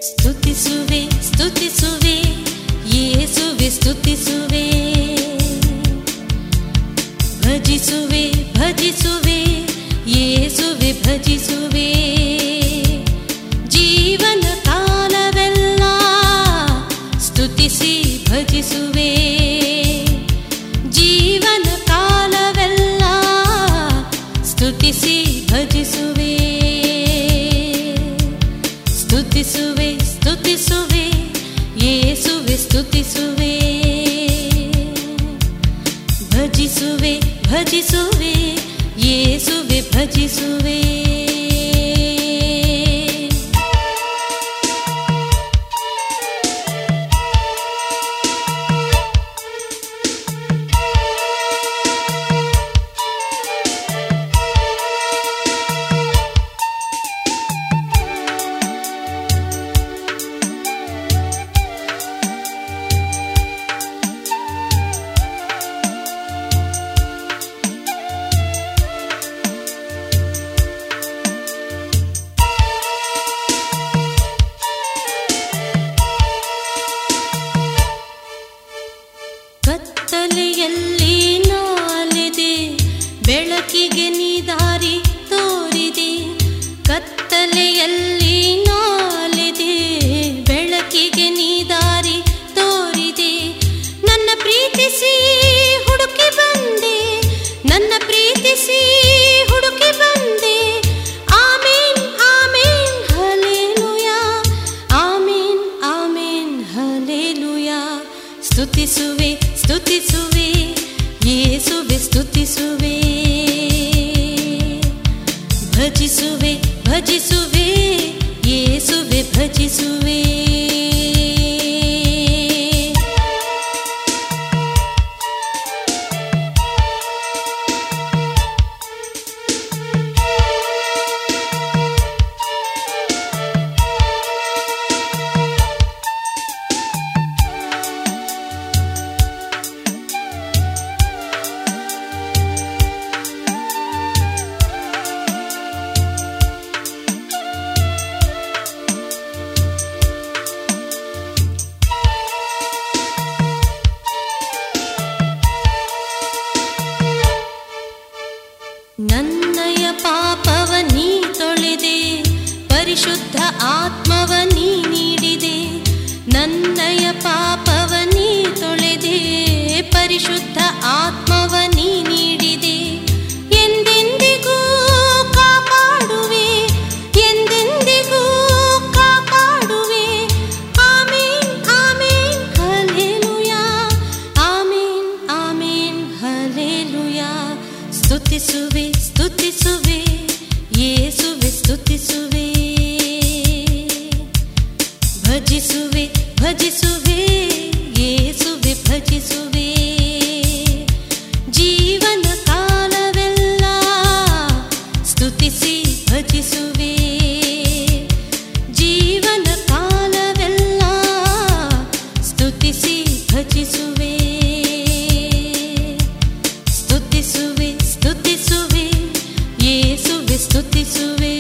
ಸ್ತುತಿಸುವೆ ಸ್ತುತಿಸುವೆ ಯೇಸುವೆ ಸ್ತುತಿಸುವೆ ಭಜಿಸುವೆ ಭಜಿಸುವೆ ಯೇಸುವೆ ಭಜಿಸುವೆ ಜೀವನ ಕಾಲವೆಲ್ಲ ಸ್ತುತಿಸಿ ಭಜಿಸುವೆ ಜೀವನ ಕಾಲವೆಲ್ಲ ಸ್ತುತಿಸಿ ಭಜಿಸುವೆ ಸ್ತುತಿಸುವೆ ಸ್ತುತಿಸುವೆ ಯೇಸುವೆ ಸ್ತುತಿಸುವೆ ಭಜಿಸುವೆ ಭಜಿಸುವೆ ಯೇಸುವೆ ಭಜಿಸುವೆ ಕತ್ತಲೆಯಲ್ಲಿ ನಾಲೆದೆ ಬೆಳಕಿಗೆ ನೀ ದಾರಿ ತೋರಿದೆ ಕತ್ತಲೆಯಲ್ಲಿ ನಾಲೆದೆ ಬೆಳಕಿಗೆ ನೀ ದಾರಿ ತೋರಿದೆ ನನ್ನ ಪ್ರೀತಿಸಿ ಹುಡುಕಿ ಬಂದೆ ನನ್ನ ಪ್ರೀತಿಸಿ ಹುಡುಕಿ ಬಂದೆ ಆಮೇನ್ ಆಮೇನ್ ಹಲ್ಲೆಲೂಯಾ ಆಮೇನ್ ಆಮೇನ್ ಹಲ್ಲೆಲೂಯಾ ಸ್ತುತಿಸುವೆ ಸ್ತುತಿಸುವೆ ಯೇಸುವೆ ಸ್ತುತಿಸುವೆ ಭಜಿಸುವೆ ಭಜಿಸುವೆ ಯೇಸುವೆ ಭಜಿಸುವೆ ನನ್ನಯ ಪಾಪವ ನೀ ತೊಳೆದೆ ಪರಿಶುದ್ಧ ಆತ್ಮವ ನೀ ನೀಡಿದೆ ನನ್ನಯ ಪಾಪವ ನೀ ತೊಳೆದೆ ಪರಿಶುದ್ಧ ಆತ್ಮವ ನೀ ನೀಡಿದೆ ಎಂದೆಂದಿಗೂ ಕಾಪಾಡುವೆ ಎಂದೆಂದಿಗೂ ಕಾಪಾಡುವೆ ಆಮೇನ್ ಆಮೇನ್ ಹಲ್ಲೆಲೂಯಾ ಆಮೇನ್ ಆಮೇನ್ ಹಲ್ಲೆಲೂಯಾ ಸ್ತುತಿಸುವೆ ಸ್ತುತಿಸುವೆ ಯೇಸುವೆ ಸ್ತುತಿಸುವೆ ಭಜಿಸುವೆ ಭಜಿಸುವೆ ಯೇಸುವೆ ಭಜಿಸುವೆ ಜೀವನ ಕಾಲವೆಲ್ಲ ಸ್ತುತಿಸಿ ಭಜಿಸುವೆ ಜೀವನ ಕಾಲವೆಲ್ಲ ಸ್ತುತಿಸಿ ಭಜಿಸುವೆ ಸ್ತುತಿಸುವೆ ಸ್ತುತಿಸುವೆ ಯೇಸುವೆ ಸ್ತುತಿಸುವೆ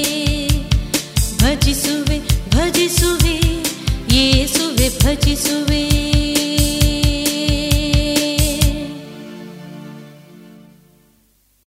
ಭಜಿಸುವೆ ಭಜಿಸುವೆ ಯೇಸುವೆ ಭಜಿಸುವೆ